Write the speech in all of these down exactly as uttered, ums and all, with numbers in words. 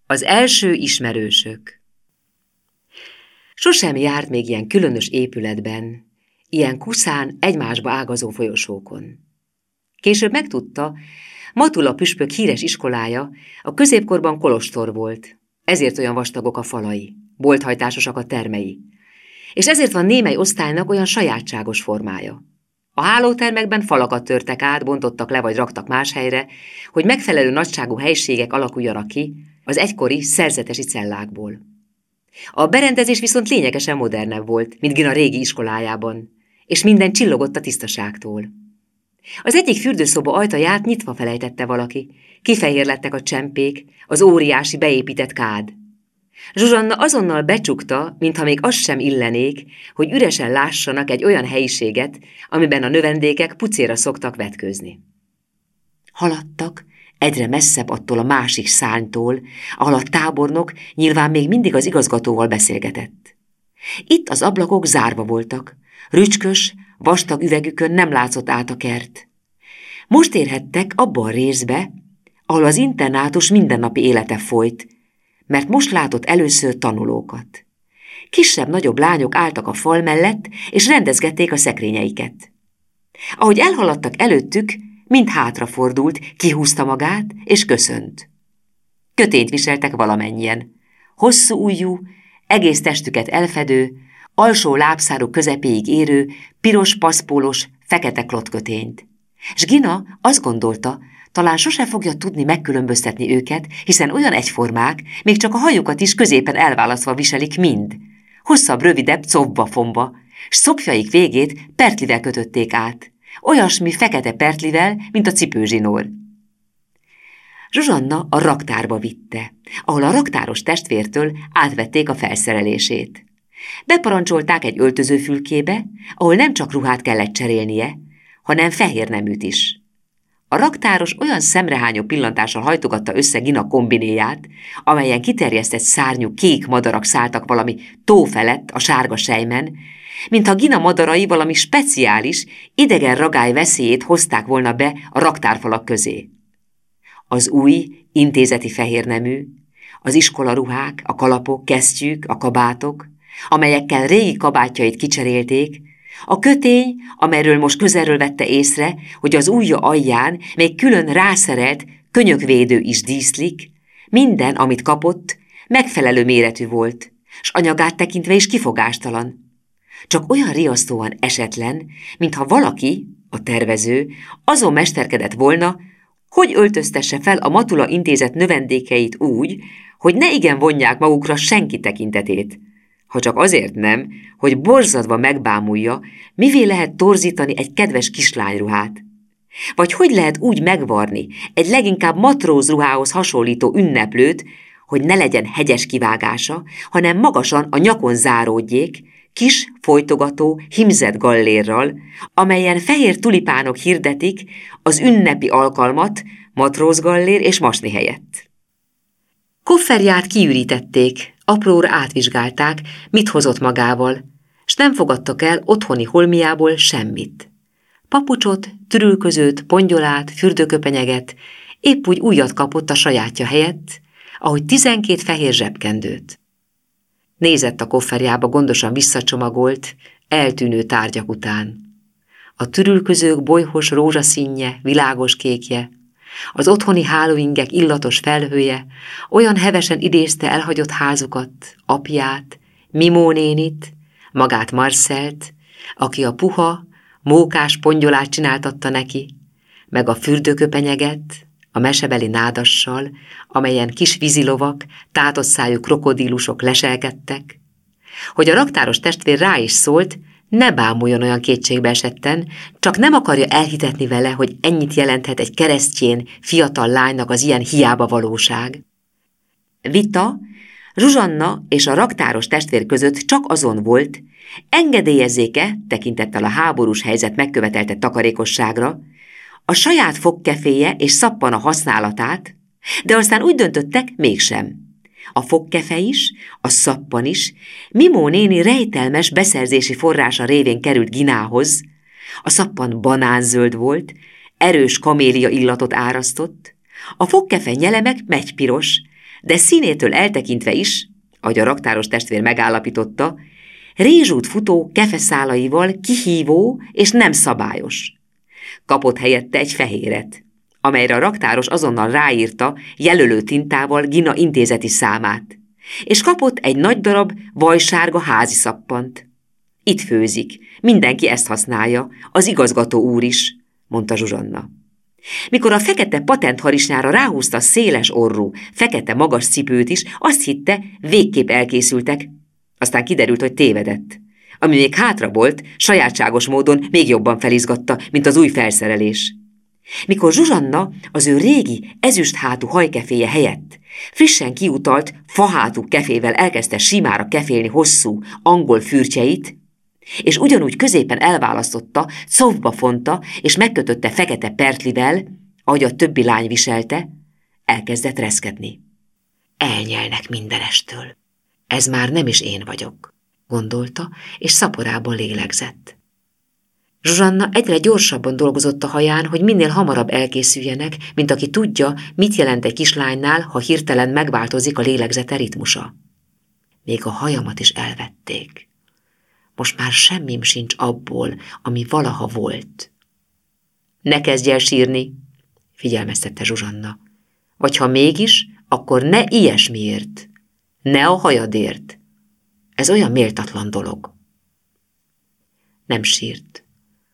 Az első ismerősök. Sosem járt még ilyen különös épületben, ilyen kuszán egymásba ágazó folyosókon. Később megtudta, Matula püspök híres iskolája a középkorban kolostor volt, ezért olyan vastagok a falai, bolthajtásosak a termei, és ezért van némely osztálynak olyan sajátságos formája. A hálótermekben falakat törtek át, bontottak le vagy raktak más helyre, hogy megfelelő nagyságú helyiségek alakuljanak ki az egykori szerzetesi cellákból. A berendezés viszont lényegesen modernebb volt, mint Gina régi iskolájában, és minden csillogott a tisztaságtól. Az egyik fürdőszoba ajtaját nyitva felejtette valaki, kifehérlettek a csempék, az óriási beépített kád. Zsuzsanna azonnal becsukta, mintha még az sem illenék, hogy üresen lássanak egy olyan helyiséget, amiben a növendékek pucéra szoktak vetkőzni. Haladtak, egyre messzebb attól a másik szárnytól, ahol a tábornok nyilván még mindig az igazgatóval beszélgetett. Itt az ablakok zárva voltak, rücskös, vastag üvegükön nem látszott át a kert. Most érhettek abba a részbe, ahol az internátus mindennapi élete folyt, mert most látott először tanulókat. Kisebb-nagyobb lányok álltak a fal mellett, és rendezgették a szekrényeiket. Ahogy elhaladtak előttük, mind hátrafordult, kihúzta magát, és köszönt. Kötényt viseltek valamennyien. Hosszú ujjú, egész testüket elfedő, alsó lábszáruk közepéig érő, piros paszpólos, fekete klottkötényt. S Gina azt gondolta, talán sose fogja tudni megkülönböztetni őket, hiszen olyan egyformák, még csak a hajukat is középen elválasztva viselik mind. Hosszabb, rövidebb cobba-fomba, s szopjaik végét pertlivel kötötték át. Olyasmi fekete pertlivel, mint a cipőzsinór. Zsuzsanna a raktárba vitte, ahol a raktáros testvértől átvették a felszerelését. Beparancsolták egy öltözőfülkébe, ahol nem csak ruhát kellett cserélnie, hanem fehér neműt is. A raktáros olyan szemrehányó pillantással hajtogatta össze Gina kombinéját, amelyen kiterjesztett szárnyú kék madarak szálltak valami tó felett a sárga selymen, mintha Gina madarai valami speciális, idegen ragály veszélyét hozták volna be a raktárfalak közé. Az új, intézeti fehérnemű, az iskolaruhák, a kalapok, kesztyűk, a kabátok, amelyekkel régi kabátjait kicserélték, a kötény, amelyről most közelről vette észre, hogy az ujja alján még külön rászerelt könyökvédő is díszlik, minden, amit kapott, megfelelő méretű volt, s anyagát tekintve is kifogástalan. Csak olyan riasztóan esetlen, mintha valaki, a tervező, azon mesterkedett volna, hogy öltöztesse fel a Matula intézet növendékeit úgy, hogy ne igen vonják magukra senki tekintetét, ha csak azért nem, hogy borzadva megbámulja, mivé lehet torzítani egy kedves kislányruhát. Vagy hogy lehet úgy megvarni egy leginkább matrózruhához hasonlító ünneplőt, hogy ne legyen hegyes kivágása, hanem magasan a nyakon záródjék, kis, folytogató, himzett gallérral, amelyen fehér tulipánok hirdetik az ünnepi alkalmat matrózgallér és masni helyett. Kofferját kiürítették, apróra átvizsgálták, mit hozott magával, s nem fogadtak el otthoni holmiából semmit. Papucsot, trülközőt, pongyolát, fürdőköpenyeget, épp úgy újat kapott a sajátja helyett, ahogy tizenkét fehér zsebkendőt. Nézett a kofferjába gondosan visszacsomagolt, eltűnő tárgyak után. A trülközők bolyhos rózsaszínje, világos kékje, az otthoni hálóingek illatos felhője olyan hevesen idézte elhagyott házukat, apját, Mimó nénit, magát Marcelt, aki a puha, mókás pongyolát csináltatta neki, meg a fürdőköpenyeget, a mesebeli nádassal, amelyen kis vízilovak, tátott szájú krokodílusok leselkedtek, hogy a raktáros testvér rá is szólt, ne bámuljon olyan kétségbe esetten, csak nem akarja elhitetni vele, hogy ennyit jelenthet egy keresztjén, fiatal lánynak az ilyen hiába valóság. Vita, Zsuzsanna és a raktáros testvér között csak azon volt, engedélyezzéke, tekintettel a háborús helyzet megkövetelte takarékosságra, a saját fogkeféje és szappana használatát, de aztán úgy döntöttek, mégsem. A fogkefe is, a szappan is Mimó néni rejtelmes beszerzési forrása révén került Ginához. A szappan banánzöld volt, erős kamélia illatot árasztott, a fogkefe nyelemek megypiros, de színétől eltekintve is, ahogy a raktáros testvér megállapította, rézsút futó kefeszálaival kihívó és nem szabályos. Kapott helyette egy fehéret, amelyre a raktáros azonnal ráírta jelölő tintával Gina intézeti számát, és kapott egy nagy darab vajsárga házi szappant. Itt főzik, mindenki ezt használja, az igazgató úr is, mondta Zsuzsanna. Mikor a fekete patentharisnyára ráhúzta a széles orrú, fekete magas cipőt is, azt hitte, végképp elkészültek. Aztán kiderült, hogy tévedett. Ami még hátra volt, sajátságos módon még jobban felizgatta, mint az új felszerelés. Mikor Zsuzsanna az ő régi, ezüsthátú hajkeféje helyett frissen kiutalt, fahátú kefével elkezdte simára kefélni hosszú, angol fürtjeit, és ugyanúgy középen elválasztotta, cofba fonta és megkötötte fekete pertlivel, ahogy a többi lány viselte, elkezdett reszketni. Elnyelnek mindenestől. Ez már nem is én vagyok, gondolta, és szaporában lélegzett. Zsuzsanna egyre gyorsabban dolgozott a haján, hogy minél hamarabb elkészüljenek, mint aki tudja, mit jelent egy kislánynál, ha hirtelen megváltozik a lélegzete ritmusa. Még a hajamat is elvették. Most már semmim sincs abból, ami valaha volt. Ne kezdj el sírni, figyelmeztette Zsuzsanna. Vagy ha mégis, akkor ne ilyesmiért, ne a hajadért. Ez olyan méltatlan dolog. Nem sírt.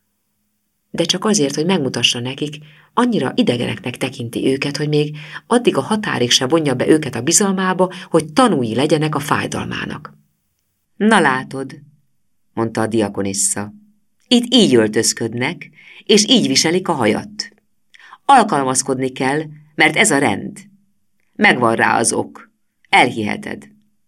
De csak azért, hogy megmutassa nekik, annyira idegeneknek tekinti őket, hogy még addig a határig se vonja be őket a bizalmába, hogy tanúi legyenek a fájdalmának. Na látod, mondta a diakonissza. Itt így öltözködnek, és így viselik a hajat. Alkalmazkodni kell, mert ez a rend. Megvan rá az ok. Elhiheted.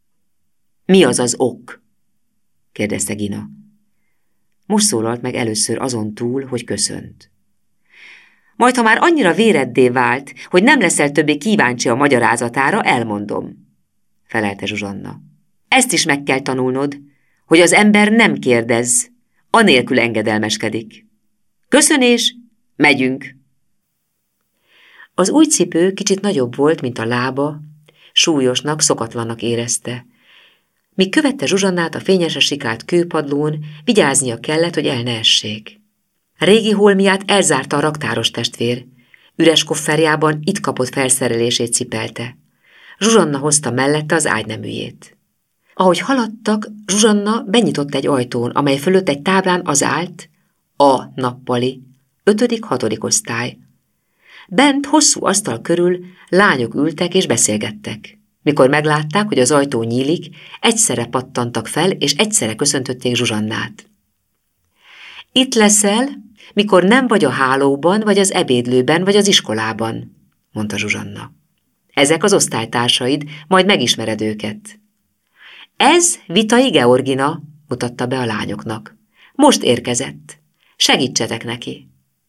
Mi az az ok? kérdezte Gina. Most szólalt meg először azon túl, hogy köszönt. Majd, ha már annyira véreddé vált, hogy nem leszel többé kíváncsi a magyarázatára, elmondom, felelte Zsuzsanna. Ezt is meg kell tanulnod, hogy az ember nem kérdez, anélkül engedelmeskedik. Köszönés, megyünk! Az új cipő kicsit nagyobb volt, mint a lába, súlyosnak, szokatlannak érezte. Míg követte Zsuzsannát a fényesre sikált kőpadlón, vigyáznia kellett, hogy el ne essék. Régi holmiát elzárta a raktáros testvér. Üres kofferjában itt kapott felszerelését cipelte. Zsuzsanna hozta mellette az ágyneműjét. Ahogy haladtak, Zsuzsanna benyitott egy ajtón, amely fölött egy táblán az állt, a nappali, ötödik-hatodik osztály. Bent hosszú asztal körül lányok ültek és beszélgettek. Mikor meglátták, hogy az ajtó nyílik, egyszerre pattantak fel, és egyszerre köszöntötték Zsuzsannát. Itt leszel, mikor nem vagy a hálóban, vagy az ebédlőben, vagy az iskolában, mondta Zsuzsanna. Ezek az osztálytársaid, majd megismered őket. Ez Vitai Georgina, mutatta be a lányoknak. Most érkezett. Segítsetek neki.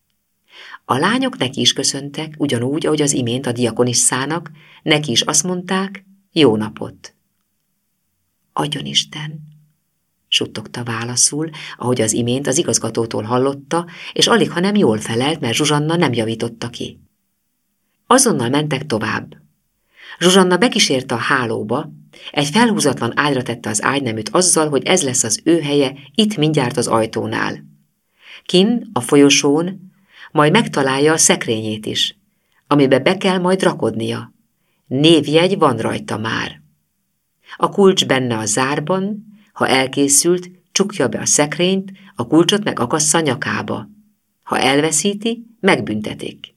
A lányok neki is köszöntek, ugyanúgy, ahogy az imént a diakonisszának, neki is azt mondták, jó napot. Adjon Isten, suttogta válaszul, ahogy az imént az igazgatótól hallotta, és alig, ha nem jól felelt, mert Zsuzsanna nem javította ki. Azonnal mentek tovább. Zsuzsanna bekísérte a hálóba, egy felhúzatlan ágyra tette az ágyneműt azzal, hogy ez lesz az ő helye itt mindjárt az ajtónál. Kin, a folyosón, majd megtalálja a szekrényét is, amibe be kell majd rakodnia. Névjegy van rajta már. A kulcs benne a zárban, ha elkészült, csukja be a szekrényt, a kulcsot meg akassza a nyakába. Ha elveszíti, megbüntetik.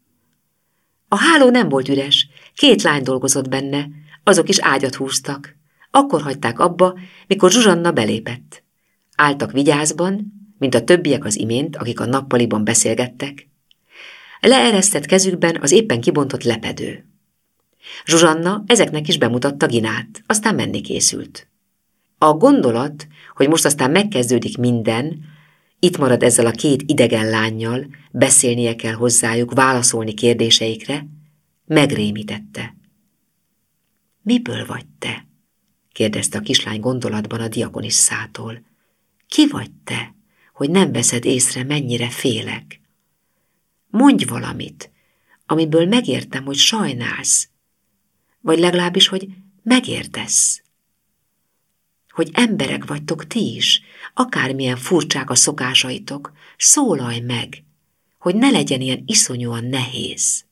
A háló nem volt üres, két lány dolgozott benne, azok is ágyat húztak. Akkor hagyták abba, mikor Zsuzsanna belépett. Álltak vigyázban, mint a többiek az imént, akik a nappaliban beszélgettek. Leeresztett kezükben az éppen kibontott lepedő. Zsuzsanna ezeknek is bemutatta Ginát, aztán menni készült. A gondolat, hogy most aztán megkezdődik minden, itt marad ezzel a két idegen lánnyal, beszélnie kell hozzájuk, válaszolni kérdéseikre, megrémítette. Miből vagy te? kérdezte a kislány gondolatban a diakonisszától. Ki vagy te, hogy nem veszed észre, mennyire félek? Mondj valamit, amiből megértem, hogy sajnálsz. Vagy legalábbis, hogy megértesz. Hogy emberek vagytok ti is, akármilyen furcsák a szokásaitok, szólalj meg, hogy ne legyen ilyen iszonyúan nehéz.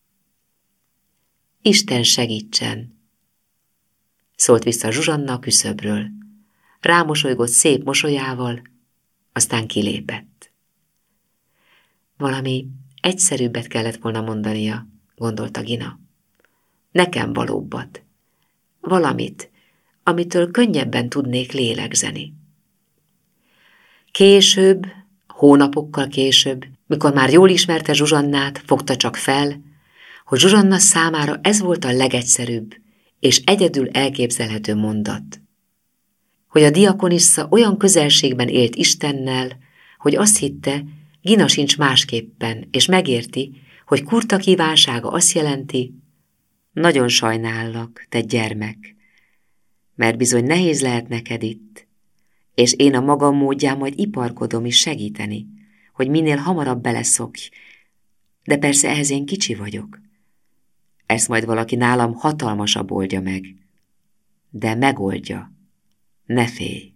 Isten segítsen, szólt vissza Zsuzsanna a küszöbről. Rámosolygott szép mosolyával, aztán kilépett. Valami egyszerűbbet kellett volna mondania, gondolta Gina. Nekem valóbbat. Valamit, amitől könnyebben tudnék lélegzeni. Később, hónapokkal később, mikor már jól ismerte Zsuzsannát, fogta csak fel, hogy Zsuzsanna számára ez volt a legegyszerűbb és egyedül elképzelhető mondat. Hogy a diakonissza olyan közelségben élt Istennel, hogy azt hitte, Gina sincs másképpen, és megérti, hogy Kurta kívánsága azt jelenti, nagyon sajnállak, te gyermek, mert bizony nehéz lehet neked itt, és én a magam módján majd iparkodom is segíteni, hogy minél hamarabb beleszokj, de persze ehhez én kicsi vagyok. Ezt majd valaki nálam hatalmasabb oldja meg, de megoldja, ne félj.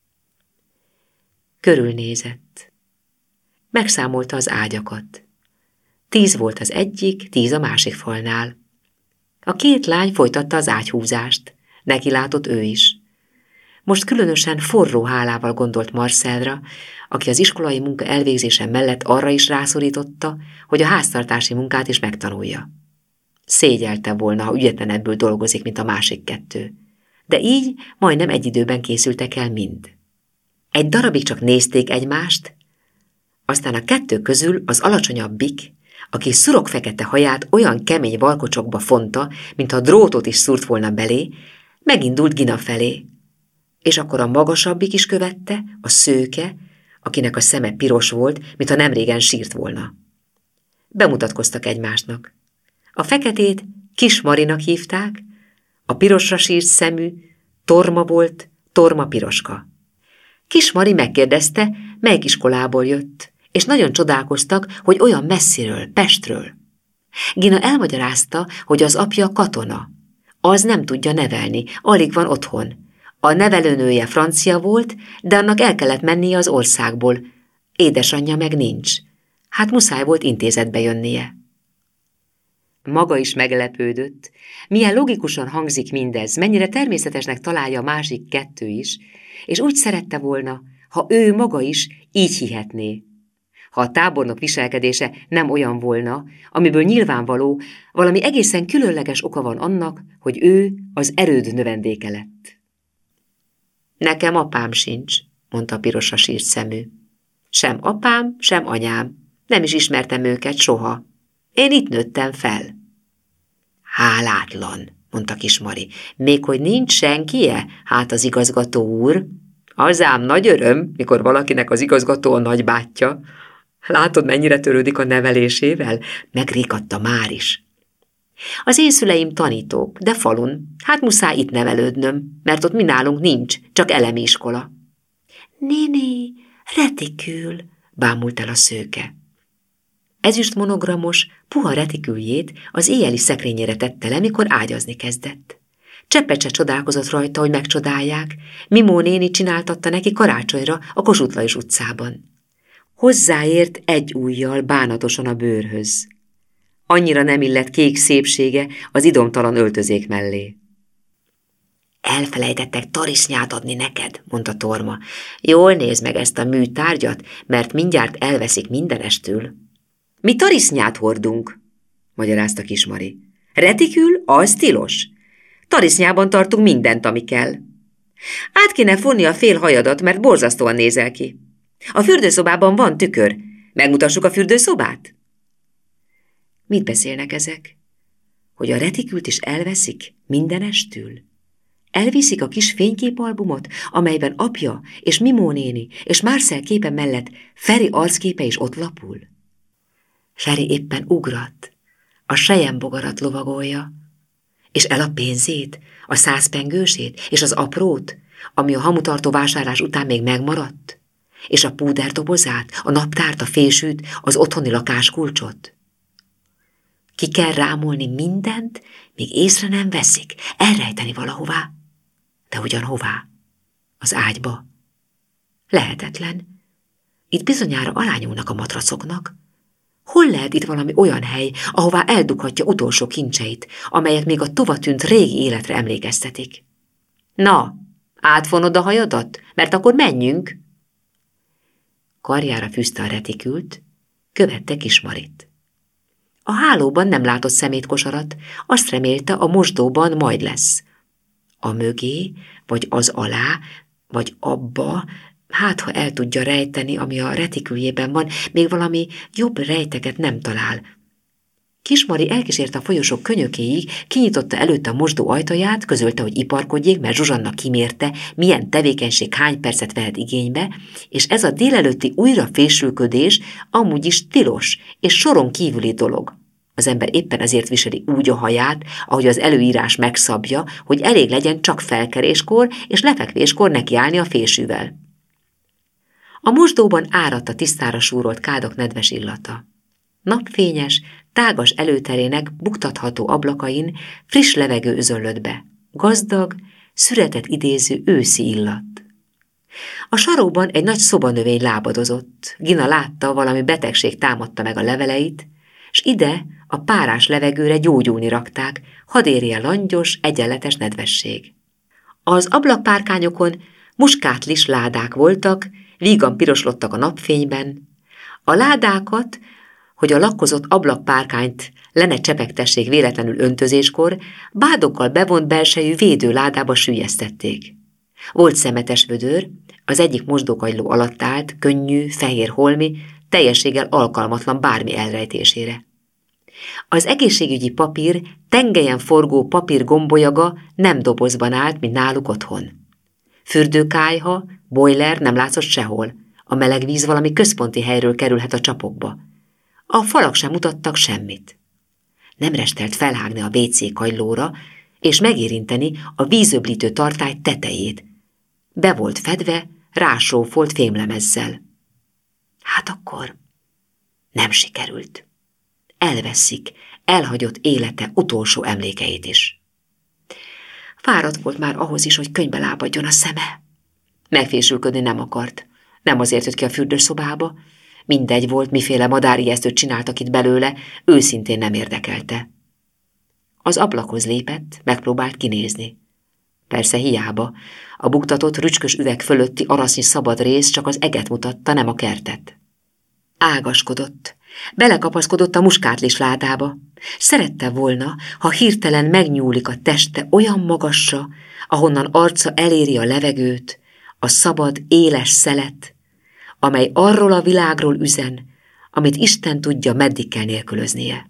Körülnézett. Megszámolta az ágyakat. Tíz volt az egyik, tíz a másik falnál. A két lány folytatta az ágyhúzást, neki látott ő is. Most különösen forró hálával gondolt Marcelra, aki az iskolai munka elvégzése mellett arra is rászorította, hogy a háztartási munkát is megtanulja. Szégyelte volna, ha ügyetlenebbül dolgozik, mint a másik kettő. De így majdnem egy időben készültek el mind. Egy darabig csak nézték egymást, aztán a kettő közül az alacsonyabbik, aki szurok-fekete haját olyan kemény valkocsokba fonta, mintha drótot is szúrt volna belé, megindult Gina felé. És akkor a magasabbik is követte, a szőke, akinek a szeme piros volt, mintha nemrégen sírt volna. Bemutatkoztak egymásnak. A feketét Kis Marinak hívták, a pirosra sírt szemű Torma volt, Torma Piroska. Kis Mari megkérdezte, melyik iskolából jött, és nagyon csodálkoztak, hogy olyan messziről, Pestről. Gina elmagyarázta, hogy az apja katona. Az nem tudja nevelni, alig van otthon. A nevelőnője francia volt, de annak el kellett mennie az országból. Édesanyja meg nincs. Hát muszáj volt intézetbe jönnie. Maga is meglepődött, milyen logikusan hangzik mindez, mennyire természetesnek találja a másik kettő is, és úgy szerette volna, ha ő maga is így hihetné. Ha a tábornok viselkedése nem olyan volna, amiből nyilvánvaló, valami egészen különleges oka van annak, hogy ő az erőd növendéke lett. Nekem apám sincs, mondta a pirosra sírt szemű. Sem apám, sem anyám. Nem is ismertem őket soha. Én itt nőttem fel. Hálátlan, mondta Kis Mari. Még hogy nincs senkie, hát az igazgató úr. Az ám nagy öröm, mikor valakinek az igazgató a nagybátyja. Látod, mennyire törődik a nevelésével? Megrékatta már is. Az én szüleim tanítók, de falun. Hát muszáj itt nevelődnöm, mert ott mi nálunk nincs, csak elemi iskola. Néni, retikül, bámult el a szőke. Ezüst monogramos, puha retiküljét az éjjeli szekrényére tette le, mikor ágyazni kezdett. Cseppet se csodálkozott rajta, hogy megcsodálják. Mimó néni csináltatta neki karácsonyra a Kossuth Lajos utcában. Hozzáért egy ujjal bánatosan a bőrhöz. Annyira nem illett kék szépsége az idomtalan öltözék mellé. Elfelejtettek tarisznyát adni neked, mondta Torma. Jól nézd meg ezt a műtárgyat, mert mindjárt elveszik mindenestül. Mi tarisznyát hordunk, magyarázta Kis Mari. Retikül, az tilos. Tarisznyában tartunk mindent, ami kell. Át kéne fonni a fél hajadat, mert borzasztóan nézel ki. A fürdőszobában van tükör. Megmutassuk a fürdőszobát? Mit beszélnek ezek? Hogy a retikült is elveszik mindenestül? Elviszik a kis fényképalbumot, amelyben apja és Mimó néni és Marcel képe mellett Feri arcképe is ott lapul? Feri éppen ugrat, a selyembogarat lovagolja, és el a pénzét, a százpengősét és az aprót, ami a hamutartó vásárlás után még megmaradt, és a púderdobozát, a naptárt, a fésűt, az otthoni lakáskulcsot. Ki kell rámolni mindent, míg észre nem veszik, elrejteni valahová. De ugyan hová? Az ágyba. Lehetetlen. Itt bizonyára alányulnak a matracoknak. Hol lehet itt valami olyan hely, ahová eldughatja utolsó kincseit, amelyek még a tovatűnt régi életre emlékeztetik? Na, átfonod a hajadat, mert akkor menjünk. Karjára fűzte a retikült, követte Kismarit. A hálóban nem látott szemétkosarat, azt remélte, a mosdóban majd lesz. A mögé, vagy az alá, vagy abba, hát ha el tudja rejteni, ami a retiküljében van, még valami jobb rejteket nem talál. Kismari elkísérte a folyosók könyökéig, kinyitotta előtte a mosdó ajtaját, közölte, hogy iparkodjék, mert Zsuzsanna kimérte, milyen tevékenység hány percet vehet igénybe, és ez a délelőtti újrafésülködés amúgy is tilos és soron kívüli dolog. Az ember éppen ezért viseli úgy a haját, ahogy az előírás megszabja, hogy elég legyen csak felkeréskor és lefekvéskor nekiállni a fésűvel. A mosdóban áradt a tisztára súrolt kádok nedves illata. Napfényes, tágas előterének buktatható ablakain friss levegő özönlött be, gazdag, szüretet idéző őszi illat. A sarokban egy nagy szobanövény lábadozott, Gina látta, valami betegség támadta meg a leveleit, s ide a párás levegőre gyógyulni rakták, hadd érje langyos, egyenletes nedvesség. Az ablakpárkányokon muskátlis ládák voltak, vígan piroslottak a napfényben. A ládákat, hogy a lakkozott ablakpárkányt le ne csepegtessék véletlenül öntözéskor, bádokkal bevont belsejű védőládába süllyesztették. Volt szemetes vödör, az egyik mosdókagyló alatt állt, könnyű, fehér holmi, teljességgel alkalmatlan bármi elrejtésére. Az egészségügyi papír, tengelyen forgó papír gombolyaga nem dobozban állt, mint náluk otthon. Fürdőkályha, bojler nem látszott sehol, a meleg víz valami központi helyről kerülhet a csapokba. A falak sem mutattak semmit. Nem restelt felhágni a vé cé kagylóra, és megérinteni a vízöblítő tartály tetejét. Be volt fedve, rásófolt fémlemezzel. Hát akkor nem sikerült. Elveszik, elhagyott élete utolsó emlékeit is. Fáradt volt már ahhoz is, hogy könyvbe lábadjon a szeme. Megfésülködni nem akart. Nem azért jött ki a fürdőszobába. Mindegy volt, miféle madárijesztőt csináltak itt belőle, őszintén nem érdekelte. Az ablakhoz lépett, megpróbált kinézni. Persze hiába, a buktatott rücskös üveg fölötti arasznyi szabad rész csak az eget mutatta, nem a kertet. Ágaskodott, belekapaszkodott a muskátlis ládába. Szerette volna, ha hirtelen megnyúlik a teste olyan magasra, ahonnan arca eléri a levegőt, a szabad, éles szelet, amely arról a világról üzen, amit Isten tudja, meddig kell nélkülöznie.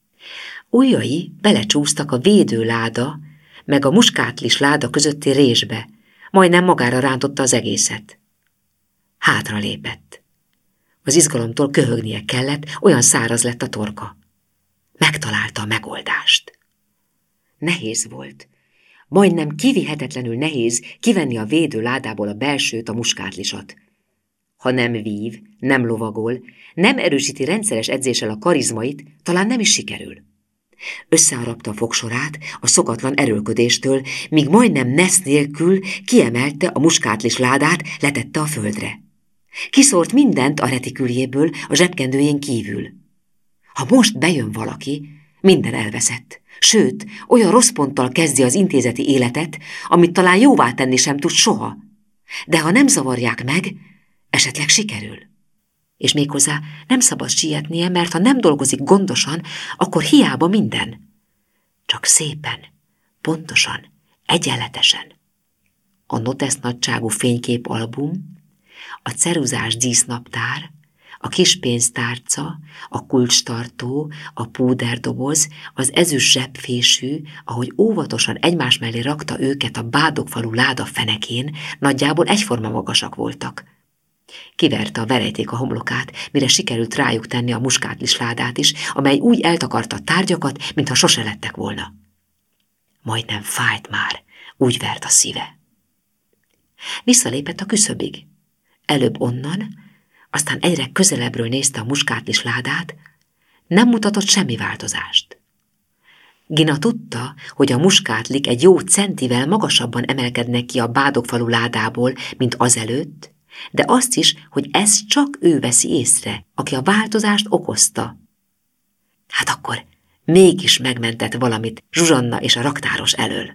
Ujjai belecsúsztak a védőláda, meg a muskátlis láda közötti résbe, majdnem magára rántotta az egészet. Hátra lépett. Az izgalomtól köhögnie kellett, olyan száraz lett a torka. Megtalálta a megoldást. Nehéz volt. Majdnem kivihetetlenül nehéz kivenni a védőládából a belsőt, a muskátlisat. Ha nem vív, nem lovagol, nem erősíti rendszeres edzéssel a karizmait, talán nem is sikerül. Összeharapta a fogsorát a szokatlan erőlködéstől, míg majdnem nesz nélkül kiemelte a muskátlis ládát, letette a földre. Kiszórt mindent a retiküljéből, a zsebkendőjén kívül. Ha most bejön valaki, minden elveszett. Sőt, olyan rossz ponttal kezdi az intézeti életet, amit talán jóvá tenni sem tud soha. De ha nem zavarják meg, esetleg sikerül. És méghozzá nem szabad sietnie, mert ha nem dolgozik gondosan, akkor hiába minden. Csak szépen, pontosan, egyenletesen. A notesz nagyságú fényképalbum, a ceruzás dísznaptár, a kis pénztárca, a kulcstartó, a púderdoboz, az ezüst zsebfésű, ahogy óvatosan egymás mellé rakta őket a Bádogfalu láda fenekén, nagyjából egyforma magasak voltak. Kiverte a verejték a homlokát, mire sikerült rájuk tenni a muskátlis ládát is, amely úgy eltakarta a tárgyakat, mintha sose lettek volna. Majdnem fájt már, úgy vert a szíve. Visszalépett a küszöbig. Előbb onnan, aztán egyre közelebbről nézte a muskátlis ládát, nem mutatott semmi változást. Gina tudta, hogy a muskátlik egy jó centivel magasabban emelkednek ki a Bádogfalu ládából, mint azelőtt, de azt is, hogy ezt csak ő veszi észre, aki a változást okozta. Hát akkor mégis megmentett valamit Zsuzsanna és a raktáros elől.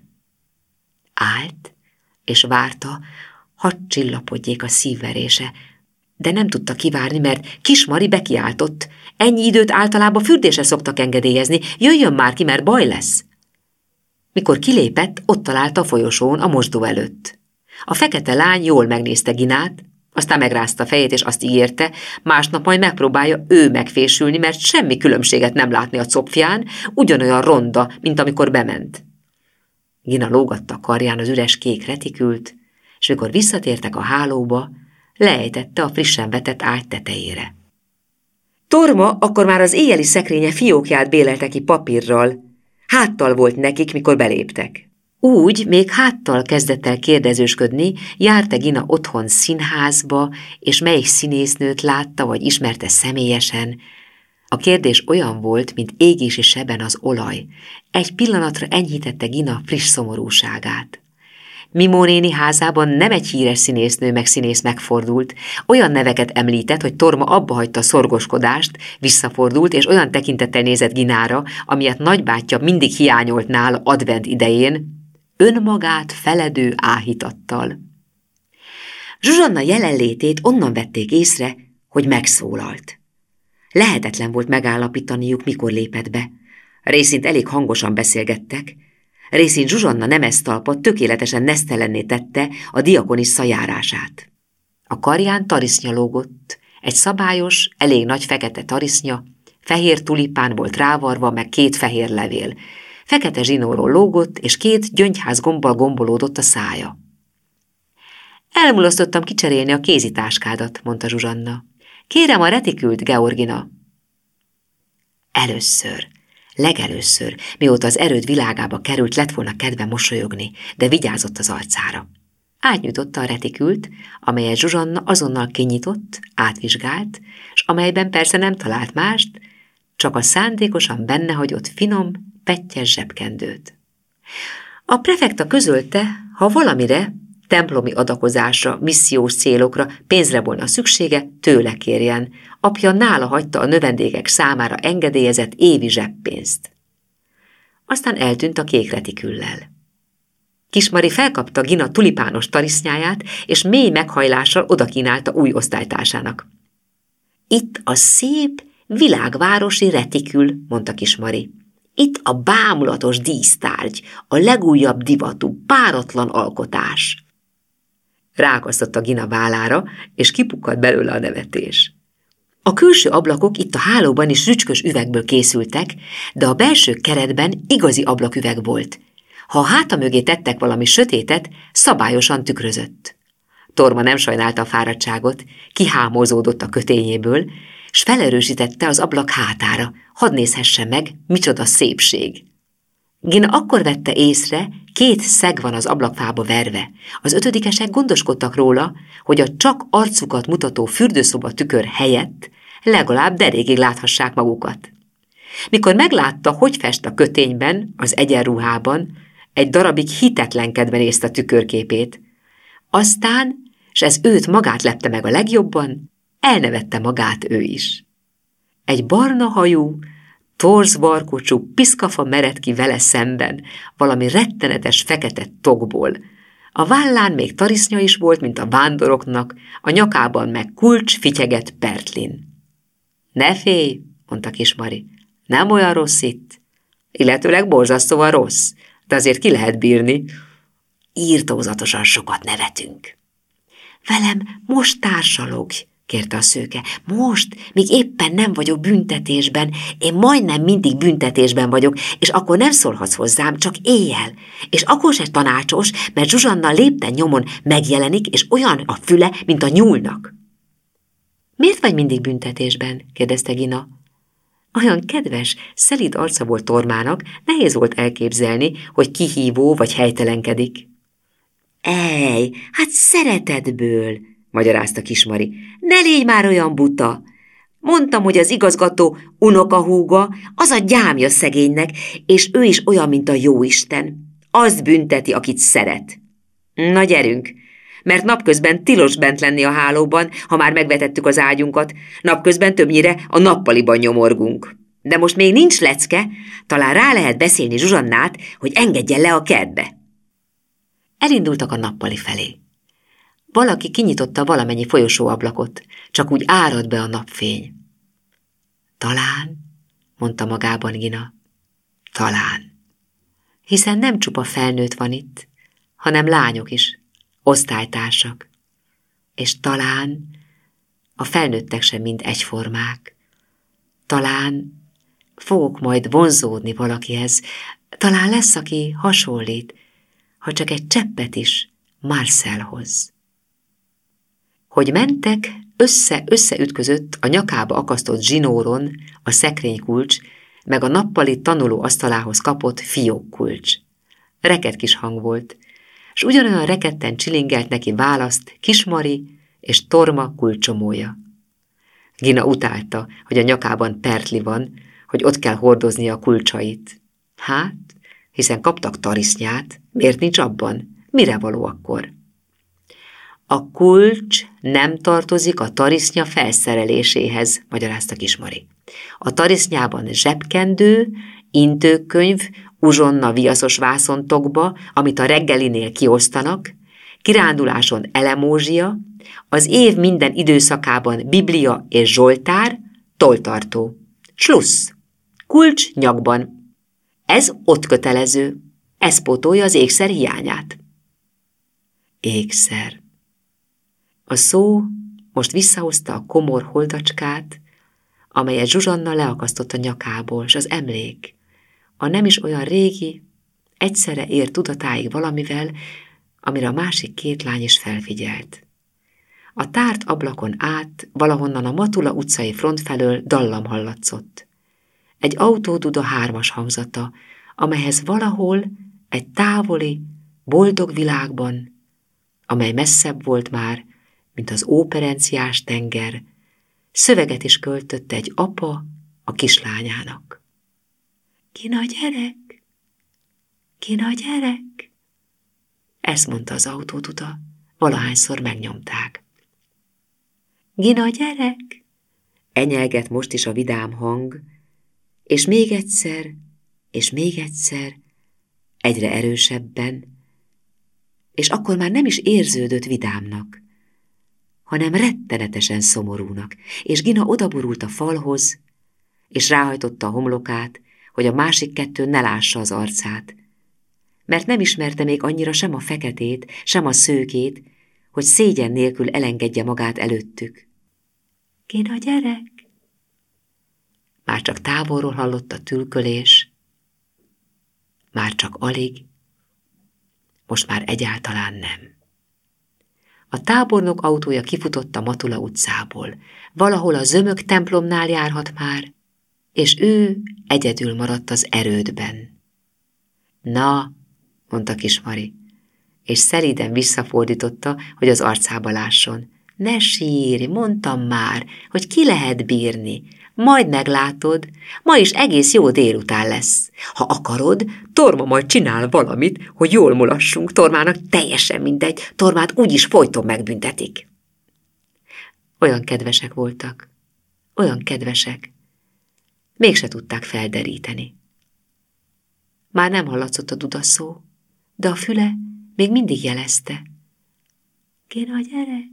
Állt, és várta, hadd csillapodjék a szívverése, de nem tudta kivárni, mert Kismari bekiáltott. Ennyi időt általában fürdésre szoktak engedélyezni, jöjjön már ki, mert baj lesz. Mikor kilépett, ott találta a folyosón a mosdó előtt. A fekete lány jól megnézte Ginát, aztán megrázta a fejét, és azt ígérte, másnap majd megpróbálja ő megfésülni, mert semmi különbséget nem látni a copfján, ugyanolyan ronda, mint amikor bement. Gina lógatta a karján az üres kék retikült, és mikor visszatértek a hálóba, leejtette a frissen vetett ágy tetejére. Torma akkor már az éjjeli szekrénye fiókját bélelte ki papírral. Háttal volt nekik, mikor beléptek. Úgy még háttal kezdett el kérdezősködni, járt-e Gina otthon színházba, és melyik színésznőt látta, vagy ismerte személyesen. A kérdés olyan volt, mint égési seben az olaj. Egy pillanatra enyhítette Gina friss szomorúságát. Mimó néni házában nem egy híres színésznő meg színész megfordult, olyan neveket említett, hogy Torma abbahagyta a szorgoskodást, visszafordult, és olyan tekintettel nézett Ginára, amilyet nagybátyja mindig hiányolt nála advent idején, önmagát feledő áhítattal. Zsuzsanna jelenlétét onnan vették észre, hogy megszólalt. Lehetetlen volt megállapítaniuk, mikor lépett be. Részint elég hangosan beszélgettek, részint Zsuzsanna nemesztalpa tökéletesen nesztelenné tette a diakonissza járását. A karján tarisznya lógott, egy szabályos, elég nagy fekete tarisznya, fehér tulipán volt rávarva, meg két fehér levél. Fekete zsinórról lógott, és két gyöngyház gombbal gombolódott a szája. Elmulasztottam kicserélni a kézitáskádat, mondta Zsuzsanna. Kérem a retikült, Georgina. Először, legelőször, mióta az erőd világába került, lett volna kedve mosolyogni, de vigyázott az arcára. Átnyújtotta a retikült, amelyet Zsuzsanna azonnal kinyitott, átvizsgált, és amelyben persze nem talált mást, csak a szándékosan bennehagyott finom, pettyes zsebkendőt. A prefekta közölte, ha valamire, templomi adakozásra, missziós célokra, pénzre volna szüksége, tőle kérjen. Apja nála hagyta a növendékek számára engedélyezett évi zseppénzt. Aztán eltűnt a kék retiküllel. Kismari felkapta Gina tulipános tarisznyáját, és mély meghajlással odakínálta új osztálytársának. Itt a szép, világvárosi retikül, mondta Kismari. Itt a bámulatos dísztárgy, a legújabb divatú, páratlan alkotás. Ráakasztotta Gina vállára, és kipukkadt belőle a nevetés. A külső ablakok itt a hálóban is rücskös üvegből készültek, de a belső keretben igazi ablaküveg volt. Ha a háta mögé tettek valami sötétet, szabályosan tükrözött. Torma nem sajnálta a fáradtságot, kihámozódott a kötényéből, s felerősítette az ablak hátára, hadd nézhesse meg, micsoda szépség. Gina akkor vette észre, két szeg van az ablakfába verve. Az ötödikesek gondoskodtak róla, hogy a csak arcukat mutató fürdőszoba tükör helyett legalább derékig láthassák magukat. Mikor meglátta, hogy fest a kötényben, az egyenruhában, egy darabig hitetlenkedve nézte a tükörképét. Aztán, s ez őt magát lepte meg a legjobban, elnevette magát ő is. Egy barna hajú, torz barkocsú piszkafa mered ki vele szemben, valami rettenetes fekete tokból. A vállán még tarisznya is volt, mint a vándoroknak, a nyakában meg kulcs fityegett pertlin. Ne félj, mondta Kismari, nem olyan rossz itt, illetőleg borzasztóan rossz, de azért ki lehet bírni. Írtózatosan sokat nevetünk. Velem most társalogj, kérte a szőke. Most, míg éppen nem vagyok büntetésben, én majdnem mindig büntetésben vagyok, és akkor nem szólhatsz hozzám, csak éjjel. És akkor se tanácsos, mert Zsuzsanna lépten nyomon megjelenik, és olyan a füle, mint a nyúlnak. Miért vagy mindig büntetésben? kérdezte Gina. Olyan kedves, szelíd arca volt Tormának, nehéz volt elképzelni, hogy kihívó vagy helytelenkedik. Ej, hát szeretetből, magyarázta Kismari. Ne légy már olyan buta! Mondtam, hogy az igazgató unokahúga, az a gyámja szegénynek, és ő is olyan, mint a jóisten. Azt bünteti, akit szeret. Na gyerünk, mert napközben tilos bent lenni a hálóban, ha már megvetettük az ágyunkat, napközben többnyire a nappaliban nyomorgunk. De most még nincs lecke, talán rá lehet beszélni Zsuzsannát, hogy engedjen le a kertbe. Elindultak a nappali felé. Valaki kinyitotta valamennyi folyosóablakot, csak úgy árad be a napfény. Talán, mondta magában Gina, talán. Hiszen nem csupa felnőtt van itt, hanem lányok is, osztálytársak. És talán a felnőttek sem mind egyformák. Talán fogok majd vonzódni valakihez, talán lesz, aki hasonlít, ha csak egy cseppet is Marcelhoz. Hogy mentek, össze-összeütközött a nyakába akasztott zsinóron a szekrénykulcs, meg a nappali tanuló asztalához kapott fiókkulcs. Reket kis hang volt, s ugyanolyan reketten csilingelt neki választ Kismari és Torma kulcsomója. Gina utálta, hogy a nyakában pertli van, hogy ott kell hordoznia a kulcsait. Hát, hiszen kaptak tarisznyát, miért nincs abban? Mire való akkor? A kulcs nem tartozik a tarisznya felszereléséhez, magyarázta Kismari. A tarisznyában zsebkendő, intőkönyv, uzsonna viaszos vászontokba, amit a reggelinél kiosztanak, kiránduláson elemózsia, az év minden időszakában biblia és zsoltár, tolltartó. Slussz. Kulcs nyakban. Ez ott kötelező. Ez pótolja az ékszer hiányát. Ékszer. A szó most visszahozta a komor holdacskát, amelyet Zsuzsanna leakasztott a nyakából, s az emlék, a nem is olyan régi, egyszerre ért tudatáig valamivel, amire a másik két lány is felfigyelt. A tárt ablakon át, valahonnan a Matula utcai front felől dallam hallatszott. Egy autóduda hármas hangzata, amelyhez valahol egy távoli, boldog világban, amely messzebb volt már, mint az óperenciás tenger, szöveget is költött egy apa a kislányának. Ki nagy gyerek? Ki nagy gyerek? Ezt mondta az autóduda, valahányszor megnyomták. Gina gyerek? Enyelget most is a vidám hang, és még egyszer, és még egyszer, egyre erősebben, és akkor már nem is érződött vidámnak, hanem rettenetesen szomorúnak, és Gina odaborult a falhoz, és ráhajtotta a homlokát, hogy a másik kettő ne lássa az arcát, mert nem ismerte még annyira sem a feketét, sem a szőkét, hogy szégyen nélkül elengedje magát előttük. Gina gyerek? Már csak távolról hallott a tülkölés, már csak alig, most már egyáltalán nem. A tábornok autója kifutott a Matula utcából, valahol a zömök templomnál járhat már, és ő egyedül maradt az erődben. Na, mondta Kismari, és szelíden visszafordította, hogy az arcába lásson. Ne sírj, mondtam már, hogy ki lehet bírni. Majd meglátod, ma is egész jó délután lesz. Ha akarod, Torma majd csinál valamit, hogy jól mulassunk. Tormának teljesen mindegy, Tormát úgyis folyton megbüntetik. Olyan kedvesek voltak, olyan kedvesek, mégse tudták felderíteni. Már nem hallatszott a dudaszó, de a füle még mindig jelezte. Gina gyerek!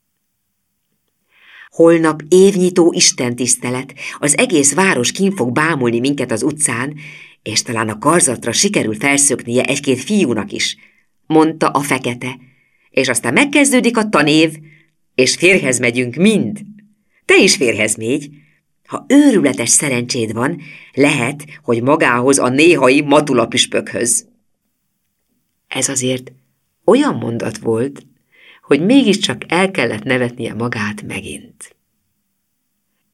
Holnap évnyitó istentisztelet, az egész város kint fog bámulni minket az utcán, és talán a karzatra sikerül felszöknie egy-két fiúnak is, mondta a fekete, és aztán megkezdődik a tanév, és férjhez megyünk mind. Te is férjhez mégy. Ha őrületes szerencséd van, lehet, hogy magához a néhai Matula püspökhöz. Ez azért olyan mondat volt, hogy mégiscsak el kellett nevetnie magát megint.